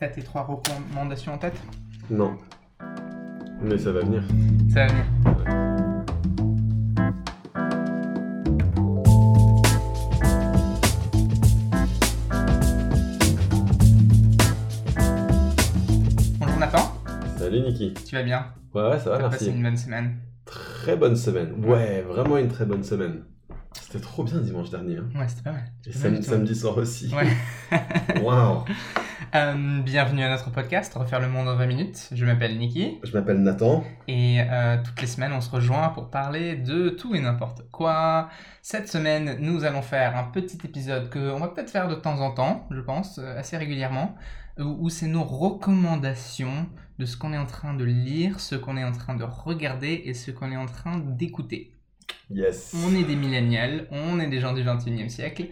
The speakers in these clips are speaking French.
T'as tes 3 recommandations en tête? Non. Mais ça va venir. Ça va venir. Bonjour Nathan. Salut Niki. Tu vas bien? Ouais, ça va, T'as merci. passé une bonne semaine? Très bonne semaine. Ouais, vraiment une très bonne semaine. C'était trop bien dimanche dernier. Hein. Ouais, c'était pas mal. Et C'était pas mal du tout. samedi soir aussi. Ouais. Waouh. Bienvenue à notre podcast Refaire le monde en 20 minutes. Je m'appelle Niki Je m'appelle Nathan. et toutes les semaines on se rejoint pour parler de tout et n'importe quoi. Cette semaine nous allons faire un petit épisode qu'on va peut-être faire de temps en temps, je pense, assez régulièrement, où c'est nos recommandations de ce qu'on est en train de lire, ce qu'on est en train de regarder et ce qu'on est en train d'écouter. Yes. On est des millénials, on est des gens du 21e siècle.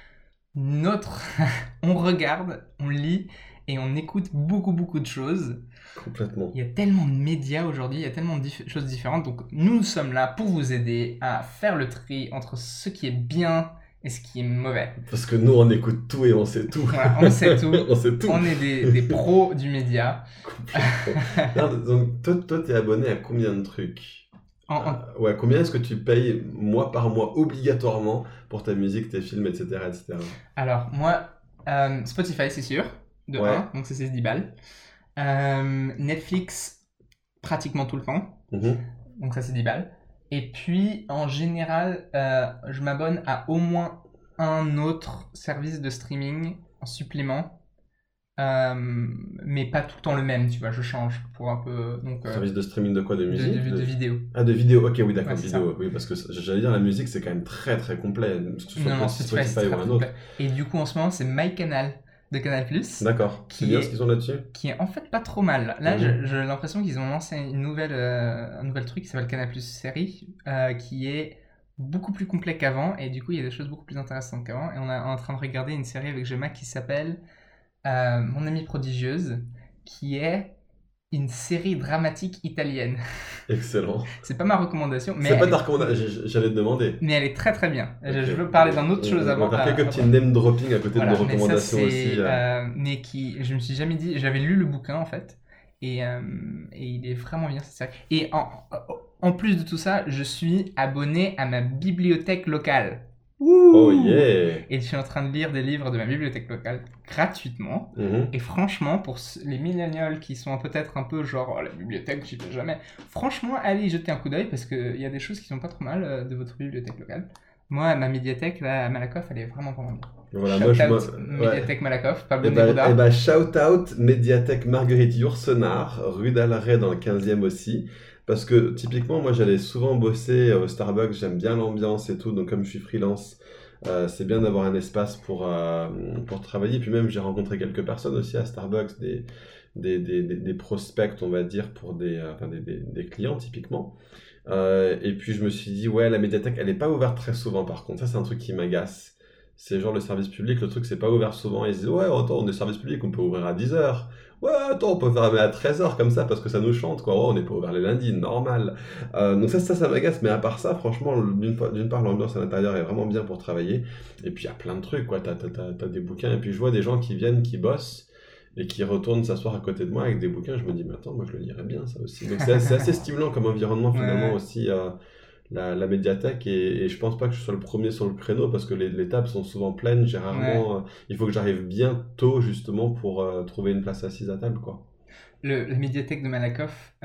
On regarde, on lit et on écoute beaucoup de choses. Complètement. Il y a tellement de médias aujourd'hui, il y a tellement de choses différentes. Donc nous sommes là pour vous aider à faire le tri entre ce qui est bien et ce qui est mauvais. Parce que nous, on écoute tout et on sait tout. Voilà, on sait tout. On sait tout. On est des pros du média. Complètement. Donc, toi, t'es abonné à combien de trucs? Ouais, combien est-ce que tu payes mois par mois obligatoirement pour ta musique, tes films, etc. etc. Alors, moi, Spotify, c'est sûr, de Ouais. 1, donc c'est 10 balles. Netflix, pratiquement tout le temps, Mhm. donc ça c'est 10 balles. Et puis, en général, je m'abonne à au moins un autre service de streaming en supplément. Mais pas tout le temps le même, tu vois, je change pour un peu. Donc, Service de streaming de quoi? De musique? de vidéo. Ah, de vidéo, ok, oui, d'accord, Ouais, c'est vidéo. Oui, parce que j'allais dire, la musique, c'est quand même très très complet, que ce soit Non, Spotify c'est ou très un autre. complet. Et du coup, en ce moment, c'est MyCanal de Canal+. D'accord, c'est Qui bien est- ce qu'ils ont là-dessus? Qui est en fait pas trop mal. Là, Mhm. j'ai l'impression qu'ils ont lancé un nouvel truc qui s'appelle Canal+ Série, qui est beaucoup plus complet qu'avant, et du coup, il y a des choses beaucoup plus intéressantes qu'avant. Et on est en train de regarder une série avec Gemma qui s'appelle Mon amie prodigieuse, qui est une série dramatique italienne. Excellent. C'est pas ma recommandation, mais C'est pas elle ta est- recommandation, j'allais te demander. mais elle est très très bien. Ok. Je veux parler d'un autre chose On avant. va faire quelques petits avant. name dropping à côté Voilà, de nos mais ça, recommandations aussi. mais qui, je me suis jamais dit, j'avais lu le bouquin en fait, et il est vraiment bien cette série. Et en plus de tout ça, je suis abonné à ma bibliothèque locale. Oh yeah! Et je suis en train de lire des livres de ma bibliothèque locale gratuitement. Mhm. Et franchement, pour les millénials qui sont peut-être un peu genre oh, la bibliothèque, j'y vais jamais. Franchement, allez y jeter un coup d'œil parce qu'il y a des choses qui sont pas trop mal de votre bibliothèque locale. Moi, ma médiathèque là, à Malakoff, elle est vraiment bien. Voilà, Shout moi, out, médiathèque Malakoff, Pablo Et bah, Neruda. shout out Médiathèque Marguerite Yourcenar, rue d'Alray dans le 15e aussi. Parce que typiquement, moi j'allais souvent bosser au Starbucks, j'aime bien l'ambiance et tout, donc comme je suis freelance, c'est bien d'avoir un espace pour travailler. Puis même, j'ai rencontré quelques personnes aussi à Starbucks, des prospects, on va dire, pour des clients typiquement. Et puis je me suis dit, ouais, la médiathèque, elle n'est pas ouverte très souvent par contre. Ça, c'est un truc qui m'agace. C'est genre le service public, le truc, c'est pas ouvert souvent. Ils se disent, ouais, attends, on est service public, on peut ouvrir à 10h. Ouais, attends, on peut fermer à 13h comme ça parce que ça nous chante, quoi. Ouais, on n'est pas ouvert les lundis, normal. Donc ça m'agace. Mais à part ça, franchement, d'une part, l'ambiance à l'intérieur est vraiment bien pour travailler. Et puis il y a plein de trucs, quoi. T'as des bouquins. Et puis je vois des gens qui viennent, qui bossent et qui retournent s'asseoir à côté de moi avec des bouquins. Je me dis, mais attends, moi je le lirais bien, ça aussi. Donc c'est assez stimulant comme environnement, finalement, Ouais. aussi. La médiathèque et je pense pas que je sois le premier sur le créneau parce que les tables sont souvent pleines. J'ai rarement. Il faut que j'arrive bien tôt justement pour trouver une place assise à table, quoi. La médiathèque de Malakoff,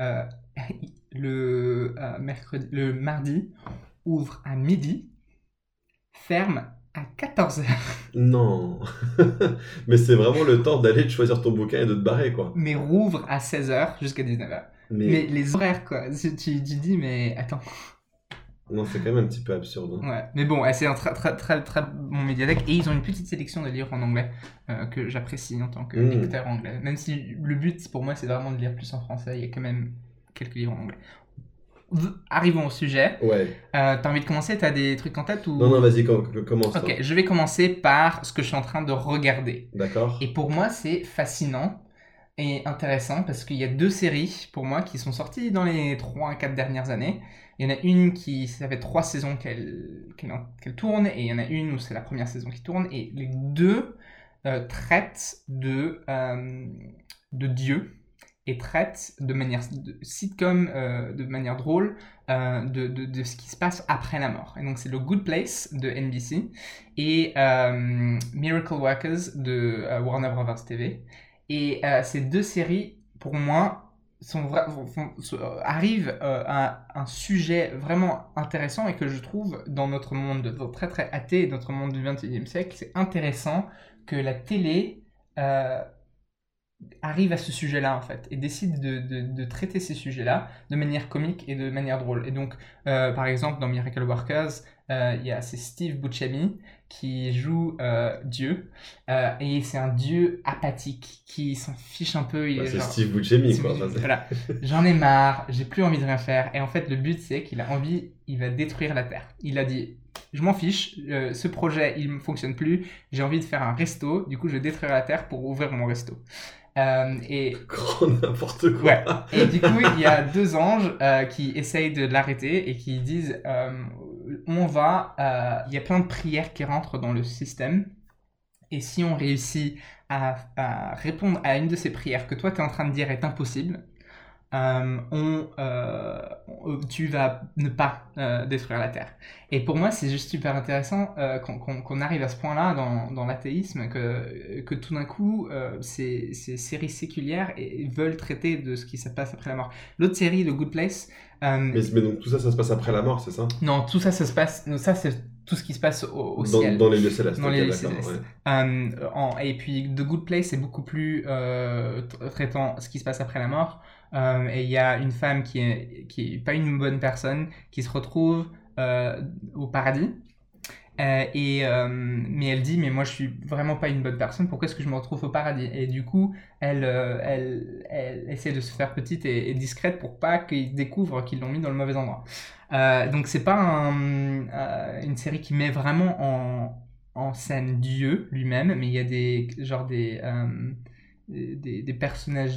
le mardi, ouvre à midi, ferme à 14h. Non, mais c'est vraiment le temps d'aller de choisir ton bouquin et de te barrer, quoi. Mais rouvre à 16h jusqu'à 19h. Mais les horaires, quoi. Tu dis, mais attends. Non, c'est quand même un petit peu absurde. Hein. Ouais, mais bon, c'est un très bon médiathèque et ils ont une petite sélection de livres en anglais que j'apprécie en tant que lecteur anglais. Même si le but pour moi c'est vraiment de lire plus en français, il y a quand même quelques livres en anglais. Arrivons au sujet. Ouais. T'as envie de commencer? T'as des trucs en tête ou... Non, vas-y, commence. Ok, je vais commencer par ce que je suis en train de regarder. D'accord. Et pour moi c'est fascinant et intéressant parce qu'il y a 2 séries pour moi qui sont sorties dans les 3-4 dernières années. Il y en a une ça fait 3 saisons qu'elle tourne et il y en a une où c'est la première saison qui tourne et les 2 traitent de de Dieu et traite de manière sitcom, de manière drôle, de ce qui se passe après la mort. Et donc c'est The Good Place de NBC et Miracle Workers de Warner Bros. TV. Et ces deux séries, pour moi, arrivent à un sujet vraiment intéressant et que je trouve dans notre monde très très athée, notre monde du XXIe siècle, c'est intéressant que la télé arrive à ce sujet-là en fait et décide de traiter ces sujets-là de manière comique et de manière drôle. Et donc, par exemple, dans Miracle Workers, c'est Steve Buscemi qui joue Dieu et c'est un dieu apathique qui s'en fiche un peu. C'est genre, Steve Buscemi quoi. Voilà, j'en ai marre, j'ai plus envie de rien faire. Et en fait, le but c'est qu'il a envie, il va détruire la Terre. Il a dit, je m'en fiche, ce projet il ne fonctionne plus, j'ai envie de faire un resto, du coup je vais détruire la Terre pour ouvrir mon resto. Et grand n'importe quoi. Ouais. Et du coup, il y a deux anges qui essayent de l'arrêter et qui disent il y a plein de prières qui rentrent dans le système. Et si on réussit à répondre à une de ces prières que toi, tu es en train de dire est impossible, tu vas ne pas détruire la Terre. Et pour moi, c'est juste super intéressant qu'on arrive à ce point-là dans l'athéisme, que tout d'un coup, ces séries séculières veulent traiter de ce qui se passe après la mort. L'autre série, The Good Place... mais donc tout ça, ça se passe après la mort, c'est ça ? Non, tout ça, ça c'est tout ce qui se passe au ciel. Dans les lieux célestes. Dans les lieux célestes. Ouais. Et puis The Good Place est beaucoup plus traitant ce qui se passe après la mort. Et il y a une femme qui est pas une bonne personne, qui se retrouve au paradis. Mais elle dit, mais moi je suis vraiment pas une bonne personne, pourquoi est-ce que je me retrouve au paradis? Et du coup, elle essaie de se faire petite et discrète pour pas qu'ils découvrent qu'ils l'ont mis dans le mauvais endroit. Donc c'est pas une série qui met vraiment en scène Dieu lui-même, mais il y a des personnages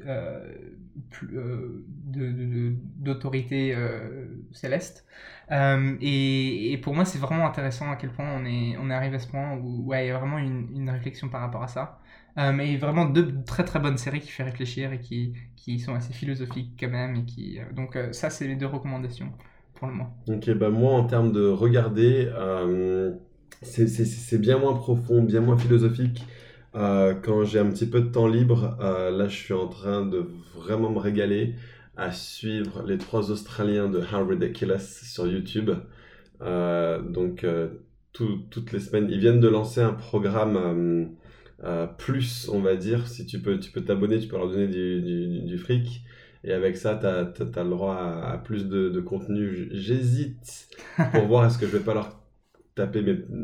d'autorité céleste. Et pour moi, c'est vraiment intéressant à quel point on arrive à ce point où il y a vraiment une réflexion par rapport à ça. Mais vraiment deux très très bonnes séries qui font réfléchir et qui sont assez philosophiques quand même. Donc ça, c'est les deux recommandations pour le moment. Ok, bah moi en termes de regarder, c'est bien moins profond, bien moins philosophique. Quand j'ai un petit peu de temps libre, là je suis en train de vraiment me régaler à suivre les 3 Australiens de How Ridiculous sur YouTube. Toutes les semaines, ils viennent de lancer un programme plus, on va dire. Si tu peux t'abonner, tu peux leur donner du fric. Et avec ça, t'as le droit à plus de contenu. J'hésite pour voir est-ce que je vais pas leur taper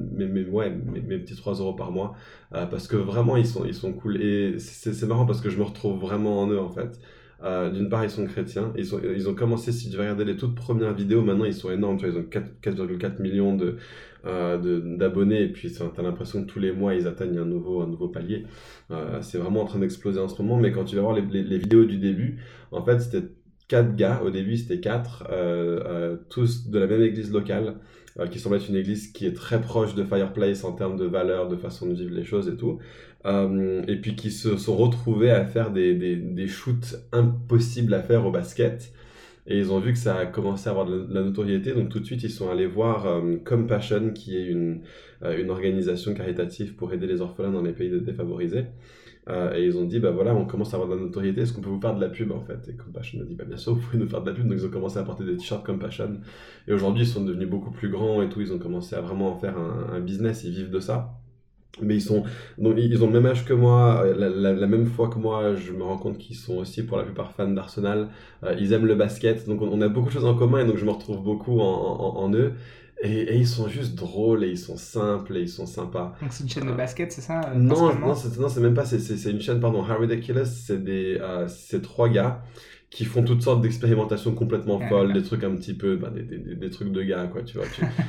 mes petits 3 € par mois parce que vraiment ils sont cool et c'est marrant parce que je me retrouve vraiment en eux en fait. D'une part ils sont chrétiens, ils ont commencé, si tu vas regarder les toutes premières vidéos, maintenant ils sont énormes, tu vois, ils ont 4,4 millions d'abonnés et puis t'as l'impression que tous les mois ils atteignent un nouveau palier. C'est vraiment en train d'exploser en ce moment, mais quand tu vas voir les vidéos du début, en fait c'était 4 gars, au début c'était 4, tous de la même église locale, qui semble être une église qui est très proche de Fireplace en termes de valeurs, de façon de vivre les choses et tout, et puis qui se sont retrouvés à faire des shoots impossibles à faire au basket, et ils ont vu que ça a commencé à avoir de la notoriété, donc tout de suite ils sont allés voir Compassion, qui est une organisation caritative pour aider les orphelins dans les pays défavorisés. Et ils ont dit, bah voilà, on commence à avoir de la notoriété, est-ce qu'on peut vous faire de la pub en fait? Et Compassion a dit, bah bien sûr, vous pouvez nous faire de la pub. Donc ils ont commencé à porter des t-shirts Compassion. Et aujourd'hui, ils sont devenus beaucoup plus grands et tout, ils ont commencé à vraiment en faire un business, ils vivent de ça. Mais ils ont le même âge que moi, la même foi que moi, je me rends compte qu'ils sont aussi pour la plupart fans d'Arsenal. Ils aiment le basket, donc on a beaucoup de choses en commun et donc je me retrouve beaucoup en eux. Et ils sont juste drôles et ils sont simples et ils sont sympas. Donc c'est une chaîne de basket, c'est ça? Non, c'est même pas, c'est une chaîne, pardon, How Ridiculous, c'est 3 gars qui font toutes sortes d'expérimentations complètement folles, des trucs un petit peu, des trucs de gars, quoi, tu vois.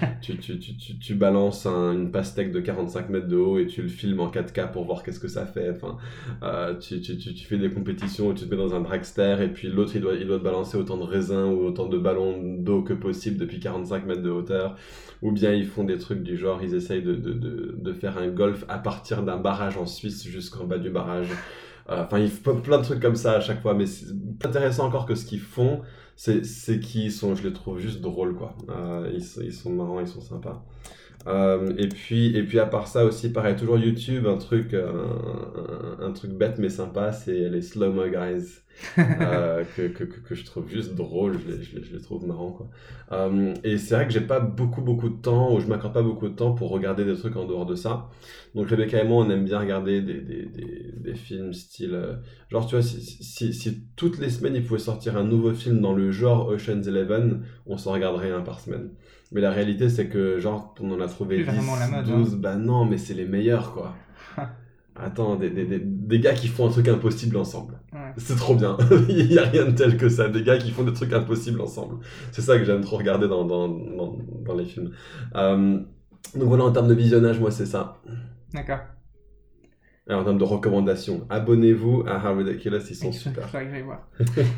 Tu balances une pastèque de 45 mètres de haut et tu le filmes en 4K pour voir qu'est-ce que ça fait. Enfin, tu fais des compétitions où tu te mets dans un dragster et puis l'autre, il doit te balancer autant de raisins ou autant de ballons d'eau que possible depuis 45 mètres de hauteur. Ou bien ils font des trucs du genre, ils essayent de faire un golf à partir d'un barrage en Suisse jusqu'en bas du barrage. Enfin, ils font plein de trucs comme ça à chaque fois, mais c'est plus intéressant encore que ce qu'ils font, c'est qu'ils sont, je les trouve juste drôles, quoi. Ils sont marrants, ils sont sympas. Et puis à part ça aussi, pareil, toujours YouTube, un truc bête mais sympa, c'est les Slow-Mo Guys, que je trouve juste drôle, je les trouve marrants, quoi. Et c'est vrai que j'ai pas beaucoup de temps, ou je m'accorde pas beaucoup de temps pour regarder des trucs en dehors de ça. Donc Rebecca et moi, on aime bien regarder des films style... genre, tu vois, si toutes les semaines, il pouvait sortir un nouveau film dans le genre Ocean's 11, on s'en regarderait un par semaine. Mais la réalité, c'est que, genre, on en a trouvé Plus 10, vraiment la mode, 12, bah non, mais c'est les meilleurs, quoi. Attends, des gars qui font un truc impossible ensemble. Ouais. C'est trop bien. Il n'y a rien de tel que ça. Des gars qui font des trucs impossibles ensemble. C'est ça que j'aime trop regarder dans les films. Donc voilà, en termes de visionnage, moi, c'est ça. D'accord. Alors, en termes de recommandations, abonnez-vous à How Ridiculous, ils sont super. Il faudrait que j'aille voir.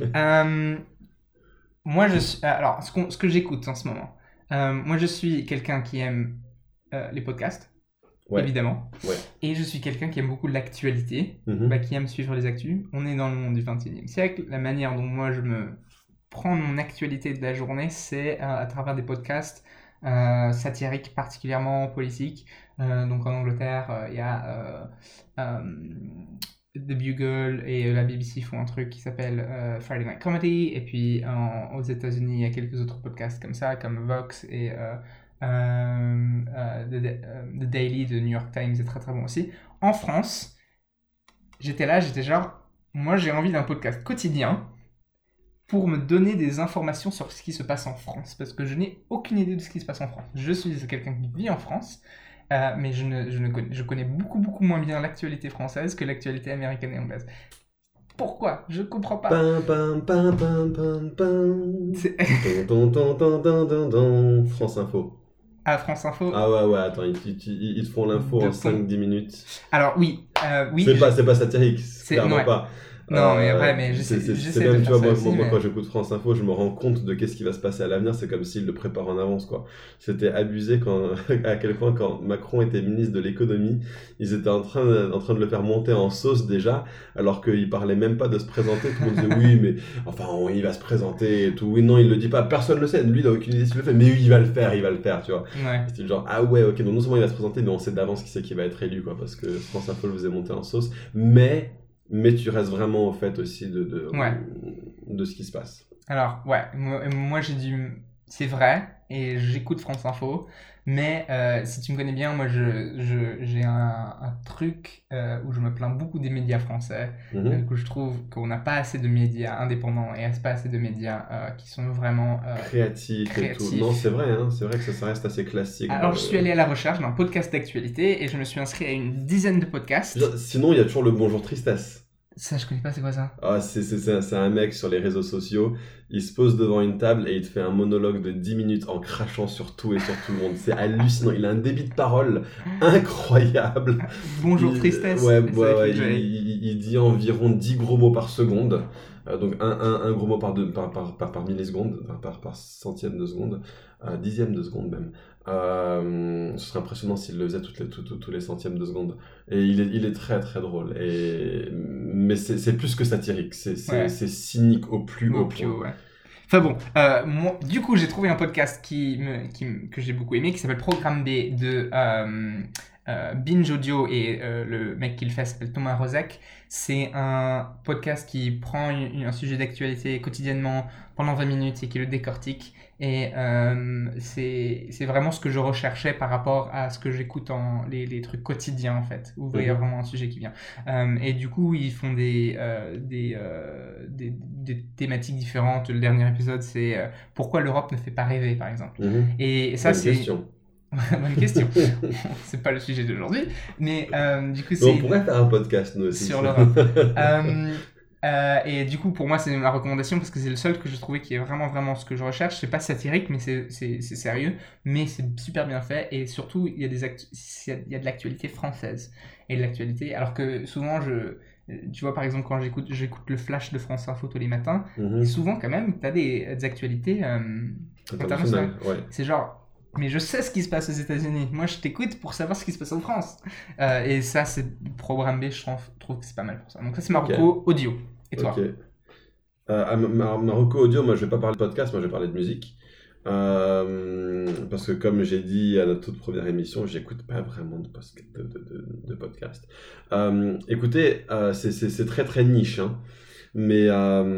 Moi, alors, ce que j'écoute en ce moment. Moi, je suis quelqu'un qui aime les podcasts, Ouais. évidemment. Ouais. Et je suis quelqu'un qui aime beaucoup l'actualité, qui aime suivre les actus. On est dans le monde du 21e siècle. La manière dont moi, je me prends mon actualité de la journée, c'est à travers des podcasts satiriques, particulièrement politiques. Donc en Angleterre, il y a The Bugle et la BBC font un truc qui s'appelle Friday Night Comedy. Et puis aux États-Unis, il y a quelques autres podcasts comme ça, comme Vox et The Daily de New York Times est très très bon aussi. En France, j'étais genre, moi j'ai envie d'un podcast quotidien pour me donner des informations sur ce qui se passe en France, parce que je n'ai aucune idée de ce qui se passe en France. Je suis quelqu'un qui vit en France, mais je connais beaucoup moins bien l'actualité française que l'actualité américaine et anglaise. Pourquoi ? Je comprends pas. France Info. Ah, France Info. Ah ouais, attends, ils te font l'info en 5-10 minutes. Alors oui. C'est pas satirique, clairement pas. Non, mais vrai, mais j'essaie même, de tu vois, faire ça moi, aussi, quand j'écoute France Info, je me rends compte de qu'est-ce qui va se passer à l'avenir. C'est comme s'ils le préparent en avance, quoi. C'était abusé à quel point, quand Macron était ministre de l'économie, ils étaient en train de le faire monter en sauce déjà, alors qu'il parlait même pas de se présenter. Tout le monde disait oui, mais enfin, il va se présenter et tout. Oui, non, il le dit pas, personne le sait. Lui, il a aucune idée s'il le fait, mais oui, il va le faire, tu vois. Ouais. C'était genre, ah ouais, ok, donc non seulement il va se présenter, mais on sait d'avance qui c'est qui va être élu, quoi, parce que France Info le faisait monter en sauce. Mais tu restes vraiment au fait aussi de ce qui se passe. Alors, ouais, moi c'est vrai, et j'écoute France Info, mais si tu me connais bien, moi j'ai un truc où je me plains beaucoup des médias français, que je trouve qu'on n'a pas assez de médias indépendants et pas assez de médias qui sont vraiment créatifs et tout. Non, c'est vrai que ça reste assez classique. Alors, je suis allé à la recherche d'un podcast d'actualité et je me suis inscrit à une dizaine de podcasts. Sinon, il y a toujours le Bonjour Tristesse. Ça, je connais pas, c'est quoi ça ? Ah, c'est un mec sur les réseaux sociaux, il se pose devant une table et il te fait un monologue de 10 minutes en crachant sur tout et sur tout le monde. C'est hallucinant, il a un débit de parole incroyable. Bonjour Tristesse. Ouais, il dit environ 10 gros mots par seconde. Donc un gros mot par milliseconde, par centième de seconde, dixième de seconde même. Ce serait impressionnant s'il le faisait tous les centièmes de seconde. Et il est très très drôle. Mais c'est plus que satirique, c'est cynique au plus haut point. Ouais. Enfin bon, moi, du coup j'ai trouvé un podcast que j'ai beaucoup aimé qui s'appelle Programme B de Binge Audio et le mec qui le fait s'appelle Thomas Rozek. C'est un podcast qui prend un sujet d'actualité quotidiennement pendant 20 minutes et qui le décortique. Et c'est vraiment ce que je recherchais par rapport à ce que j'écoute les trucs quotidiens en fait, où il y a vraiment un sujet qui vient. Et du coup, ils font des thématiques différentes. Le dernier épisode, c'est pourquoi l'Europe ne fait pas rêver, par exemple. Et ça, c'est... Bonne question. C'est pas le sujet d'aujourd'hui, mais du coup, c'est... On pourrait faire un podcast, nous aussi. Sur l'Europe. Et du coup, pour moi, c'est ma recommandation parce que c'est le seul que je trouvais qui est vraiment ce que je recherche. C'est pas satirique, mais c'est sérieux, mais c'est super bien fait. Et surtout, il y a de l'actualité française et de l'actualité. Alors que souvent, tu vois, par exemple, quand j'écoute le flash de France Info tous les matins, et souvent, quand même, t'as des actualités internationales. Ouais. C'est genre, Mais je sais ce qui se passe aux États-Unis. Moi, je t'écoute pour savoir ce qui se passe en France. Et ça, c'est programme B, je trouve que c'est pas mal pour ça. Donc, ça, c'est ma reco audio. Et toi? Ok. Ma reco audio, moi je vais pas parler de podcast, moi je vais parler de musique. Parce que comme j'ai dit à notre toute première émission, j'écoute pas vraiment de podcast. Écoutez, c'est très très niche, hein, mais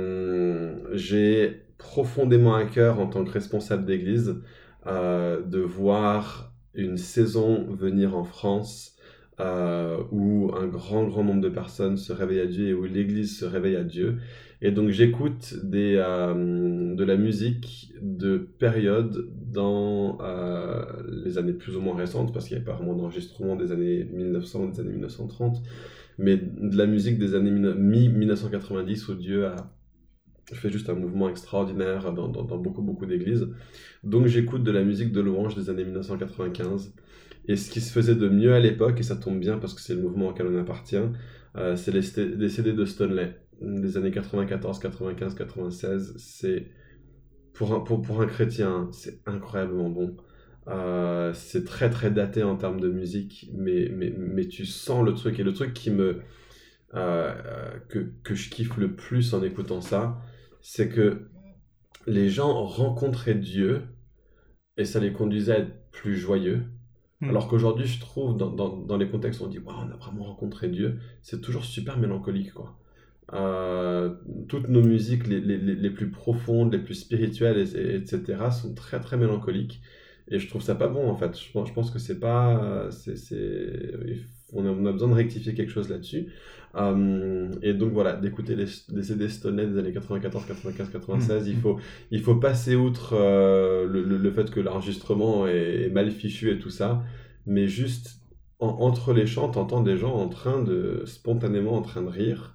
j'ai profondément à cœur en tant que responsable d'église de voir une saison venir en France où un grand nombre de personnes se réveillent à Dieu et où l'église se réveille à Dieu. Et donc j'écoute de la musique de période dans les années plus ou moins récentes, parce qu'il n'y avait pas vraiment d'enregistrement des années 1900, des années 1930, mais de la musique des années mi-1990 où Dieu a fait juste un mouvement extraordinaire dans beaucoup d'églises. Donc j'écoute de la musique de louange des années 1995. Et ce qui se faisait de mieux à l'époque, et ça tombe bien parce que c'est le mouvement auquel on appartient, c'est les CD de Stoneley des années 94, 95, 96. C'est pour un chrétien, c'est incroyablement bon. C'est très très daté en termes de musique, mais tu sens le truc. Et le truc que je kiffe le plus en écoutant ça, c'est que les gens rencontraient Dieu et ça les conduisait à être plus joyeux. Alors qu'aujourd'hui, je trouve, dans les contextes où on dit wow, on a vraiment rencontré Dieu, c'est toujours super mélancolique, quoi. Toutes nos musiques les plus profondes, les plus spirituelles, etc., sont très très mélancoliques. Et je trouve ça pas bon, en fait. Je pense que c'est pas. On a besoin de rectifier quelque chose là-dessus. Et donc voilà, d'écouter les CD Stoney des années 94, 95, 96, il faut passer outre le fait que l'enregistrement est mal fichu et tout ça, mais juste entre les chants, t'entends des gens spontanément en train de rire,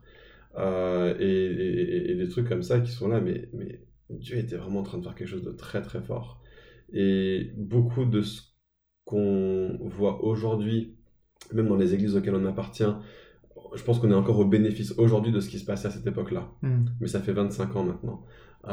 et des trucs comme ça qui sont là, mais Dieu était vraiment en train de faire quelque chose de très très fort. Et beaucoup de ce qu'on voit aujourd'hui, même dans les églises auxquelles on appartient, je pense qu'on est encore au bénéfice aujourd'hui de ce qui se passait à cette époque-là. Mais ça fait 25 ans maintenant.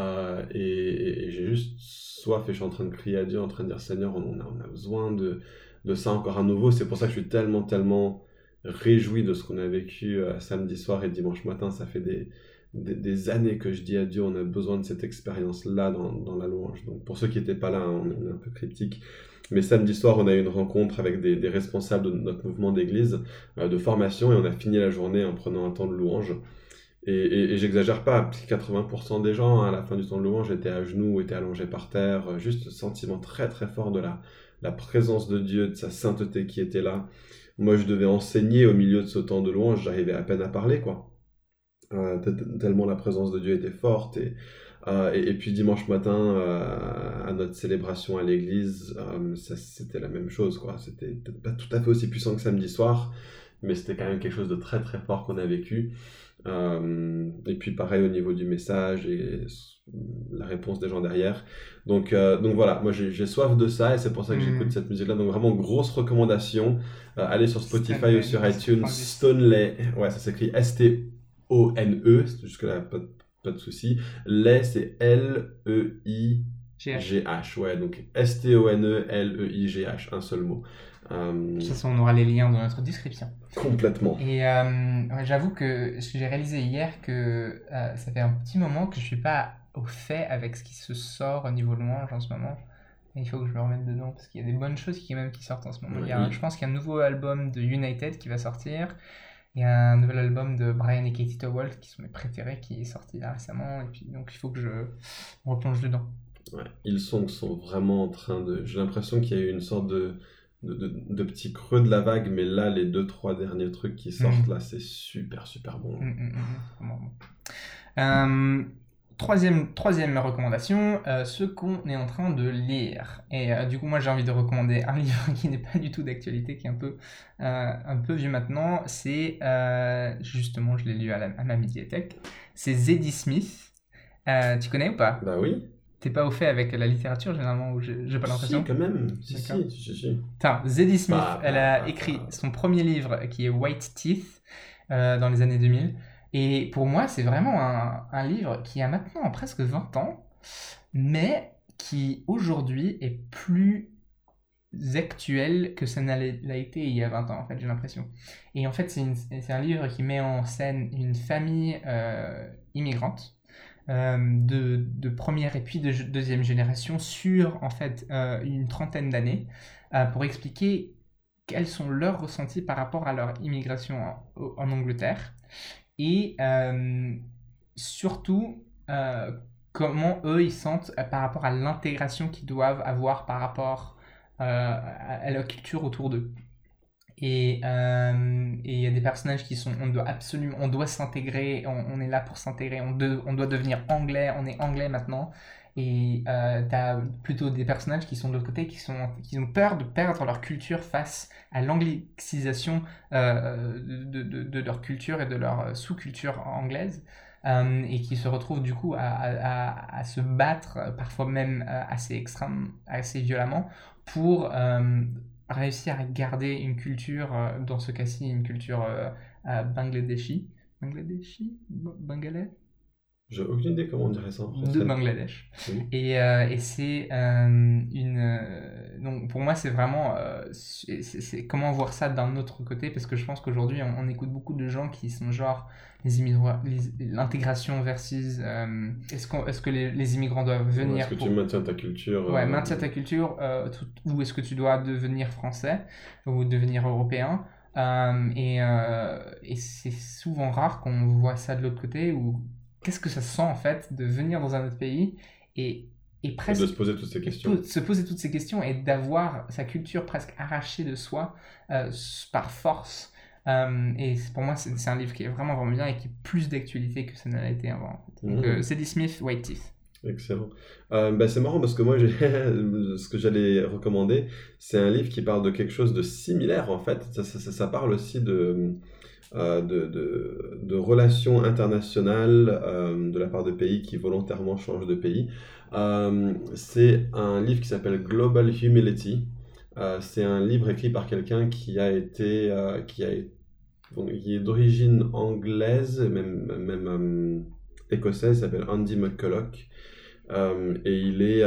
Et j'ai juste soif et je suis en train de crier à Dieu, en train de dire Seigneur, on a besoin de ça encore à nouveau. C'est pour ça que je suis tellement réjoui de ce qu'on a vécu samedi soir et dimanche matin. Ça fait des années que je dis à Dieu, on a besoin de cette expérience-là dans la louange. Donc pour ceux qui n'étaient pas là, on est un peu cryptique. Mais samedi soir, on a eu une rencontre avec des responsables de notre mouvement d'église, de formation, et on a fini la journée en prenant un temps de louange. Et j'exagère pas, 80% des gens, à la fin du temps de louange, étaient à genoux, étaient allongés par terre, juste ce sentiment très très fort de la présence de Dieu, de sa sainteté qui était là. Moi, je devais enseigner au milieu de ce temps de louange, j'arrivais à peine à parler, quoi. Tellement la présence de Dieu était forte. Et puis dimanche matin, à notre célébration à l'église, c'était la même chose, quoi. C'était peut-être pas tout à fait aussi puissant que samedi soir, mais c'était quand même quelque chose de très très fort qu'on a vécu. Et puis pareil au niveau du message et la réponse des gens derrière. Donc voilà, moi j'ai soif de ça et c'est pour ça que j'écoute cette musique-là. Donc vraiment grosse recommandation. Allez sur Spotify ou sur iTunes. Stoneley, ouais, ça s'écrit S-T-O-N-E, jusque-là pas de souci. Ley, c'est L-E-I-G-H. Ouais, donc S-T-O-N-E-L-E-I-G-H, un seul mot. De toute façon, on aura les liens dans notre description. Complètement. Et j'avoue que j'ai réalisé hier que ça fait un petit moment que je suis pas au fait avec ce qui se sort au niveau louange en ce moment. Et il faut que je me remette dedans parce qu'il y a des bonnes choses qui sortent en ce moment. Oui. Je pense qu'il y a un nouveau album de United qui va sortir. Il y a un nouvel album de Brian et Katie Towell qui sont mes préférés qui est sorti là récemment. Et puis donc il faut que je me replonge dedans. Ouais, ils sont vraiment en train de... J'ai l'impression qu'il y a eu une sorte de petits creux de la vague, mais là, les 2-3 derniers trucs qui sortent, là, c'est super bon. Troisième recommandation, ce qu'on est en train de lire. Et du coup, moi, j'ai envie de recommander un livre qui n'est pas du tout d'actualité, qui est un peu vieux maintenant. C'est, justement, je l'ai lu à ma médiathèque. C'est Zadie Smith. Tu connais ou pas ? Bah oui. T'es pas au fait avec la littérature, généralement, ou j'ai pas l'impression ? Si, quand même. Si. Zadie Smith, elle a écrit son premier livre, qui est White Teeth, dans les années 2000. Et pour moi, c'est vraiment un livre qui a maintenant presque 20 ans, mais qui aujourd'hui est plus actuel que ça l'a été il y a 20 ans, en fait, j'ai l'impression. Et en fait, c'est un livre qui met en scène une famille immigrante de première et puis de deuxième génération sur, en fait, une trentaine d'années pour expliquer quels sont leurs ressentis par rapport à leur immigration en Angleterre et surtout comment eux ils sentent par rapport à l'intégration qu'ils doivent avoir par rapport à la culture autour d'eux. Et il y a des personnages qui sont, on doit s'intégrer, on est là pour s'intégrer, on doit devenir anglais, on est anglais maintenant. Et t'as plutôt des personnages qui sont de l'autre côté, qui ont peur de perdre leur culture face à l'anglicisation de leur culture et de leur sous-culture anglaise. Et qui se retrouvent du coup à se battre, parfois même assez extrême, assez violemment, pour réussir à garder une culture, dans ce cas-ci, une culture bangladeshi. Bangladesh. J'ai aucune idée comment on dirait ça en français. De Bangladesh. Oui. Et c'est donc pour moi, c'est vraiment. C'est comment voir ça d'un autre côté, parce que je pense qu'aujourd'hui, on écoute beaucoup de gens qui sont genre l'intégration versus. Est-ce que les immigrants doivent venir. Est-ce que tu maintiens ta culture Ouais, maintiens ta culture, ou est-ce que tu dois devenir français ou devenir européen. Et c'est souvent rare qu'on voit ça de l'autre côté, où qu'est-ce que ça sent en fait de venir dans un autre pays et presque de se poser toutes ces questions. se poser toutes ces questions et d'avoir sa culture presque arrachée de soi par force. Et pour moi, c'est un livre qui est vraiment, vraiment bien et qui est plus d'actualité que ça n'a été avant. En fait. Donc, Zadie Smith, White Teeth. Excellent. C'est marrant parce que moi, ce que j'allais recommander, c'est un livre qui parle de quelque chose de similaire en fait. Ça parle aussi de relations internationales de la part de pays qui volontairement changent de pays. C'est un livre qui s'appelle Global Humility. C'est un livre écrit par quelqu'un qui est d'origine anglaise, même écossaise, il s'appelle Andy McCulloch. Et il est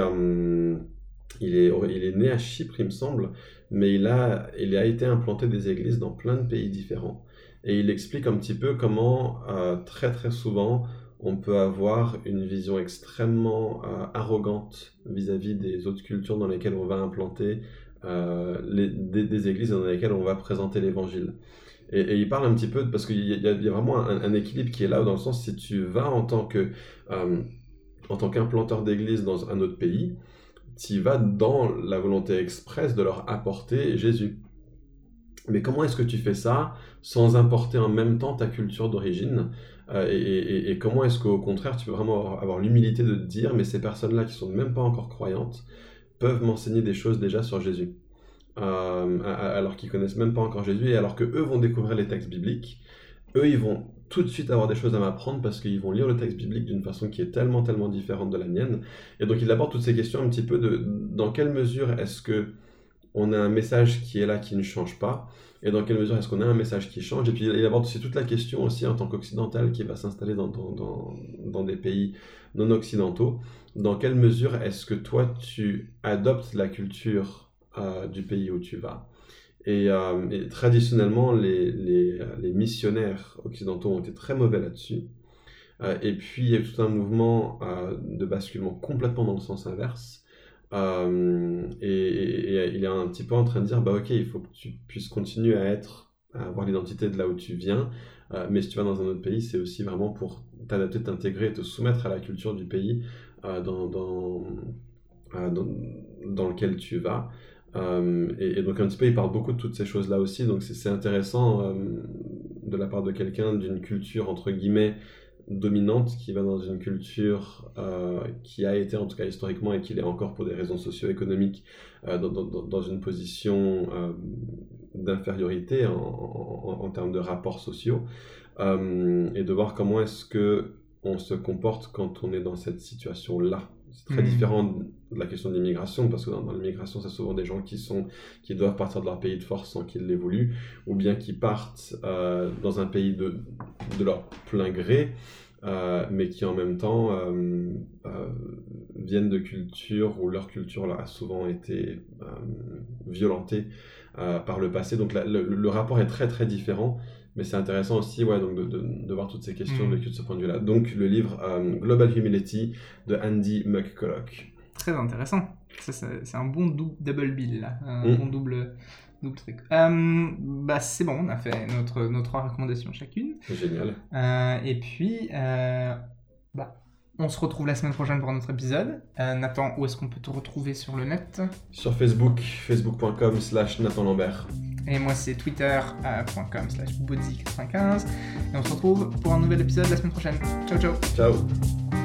né à Chypre, il me semble, mais il a été implanté des églises dans plein de pays différents. Et il explique un petit peu comment, très très souvent, on peut avoir une vision extrêmement arrogante vis-à-vis des autres cultures dans lesquelles on va implanter des églises dans lesquelles on va présenter l'évangile. Et il parle un petit peu, parce qu'il y a vraiment un équilibre qui est là, dans le sens, si tu vas en tant qu'implanteur d'église dans un autre pays, tu vas dans la volonté expresse de leur apporter Jésus. Mais comment est-ce que tu fais ça sans importer en même temps ta culture d'origine et comment est-ce qu'au contraire tu peux vraiment avoir l'humilité de te dire mais ces personnes-là qui sont même pas encore croyantes peuvent m'enseigner des choses déjà sur Jésus alors qu'ils connaissent même pas encore Jésus et alors que eux vont découvrir les textes bibliques, eux ils vont tout de suite avoir des choses à m'apprendre parce qu'ils vont lire le texte biblique d'une façon qui est tellement différente de la mienne. Et donc il aborde toutes ces questions un petit peu de dans quelle mesure est-ce que on a un message qui est là qui ne change pas et dans quelle mesure est-ce qu'on a un message qui change. Et puis il aborde aussi toute la question aussi en tant qu'occidental qui va s'installer dans des pays non occidentaux, dans quelle mesure est-ce que toi tu adoptes la culture du pays où tu vas. Et traditionnellement, les missionnaires occidentaux ont été très mauvais là-dessus. Et puis, il y a eu tout un mouvement de basculement complètement dans le sens inverse. Et il est un petit peu en train de dire, bah ok, il faut que tu puisses continuer à avoir l'identité de là où tu viens. Mais si tu vas dans un autre pays, c'est aussi vraiment pour t'adapter, t'intégrer, te soumettre à la culture du pays dans lequel tu vas. Et donc un petit peu il parle beaucoup de toutes ces choses là aussi, donc c'est intéressant de la part de quelqu'un d'une culture entre guillemets dominante qui va dans une culture qui a été en tout cas historiquement et qui l'est encore pour des raisons socio-économiques dans une position d'infériorité en termes de rapports sociaux et de voir comment est-ce que on se comporte quand on est dans cette situation là. C'est très différent de la question de l'immigration, parce que dans l'immigration, c'est souvent des gens qui doivent partir de leur pays de force sans qu'ils l'aient voulu, ou bien qui partent dans un pays de leur plein gré, mais qui en même temps viennent de cultures où leur culture leur a souvent été violentée par le passé. Donc le rapport est très très différent, mais c'est intéressant aussi donc de voir toutes ces questions vécues de ce point de vue-là. Donc le livre Global Humility de Andy McCulloch. Très intéressant. C'est un bon double bill, là. Un bon double truc. C'est bon, on a fait nos 3 recommandations chacune. Génial. Et puis, on se retrouve la semaine prochaine pour un autre épisode. Nathan, où est-ce qu'on peut te retrouver sur le net ? Sur Facebook, facebook.com/Nathan Lambert. Et moi, c'est twitter.com/boudzik95. Et on se retrouve pour un nouvel épisode la semaine prochaine. Ciao, ciao. Ciao.